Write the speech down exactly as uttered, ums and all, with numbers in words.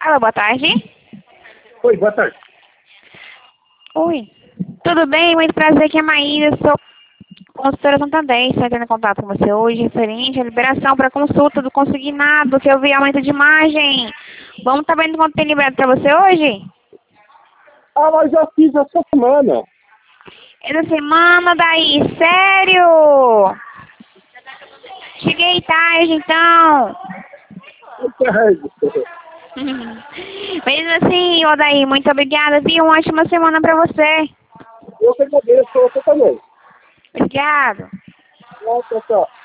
Alô, boa tarde. Oi, boa tarde. Oi. Tudo bem? Muito prazer, aqui é a Maíra, sou consultora Santander. Estou entrando em contato com você hoje, referente à liberação para consulta do consignado, que eu vi aumento de imagem. Vamos estar vendo quanto tem liberado para você hoje? Ah, mas já fiz essa semana. Essa semana daí, sério? Cheguei tarde, então. Mesmo assim, Odaí, muito obrigada, viu? Uma ótima semana para você. Eu que agradeço, você também. Obrigado. Tchau, tchau, tchau.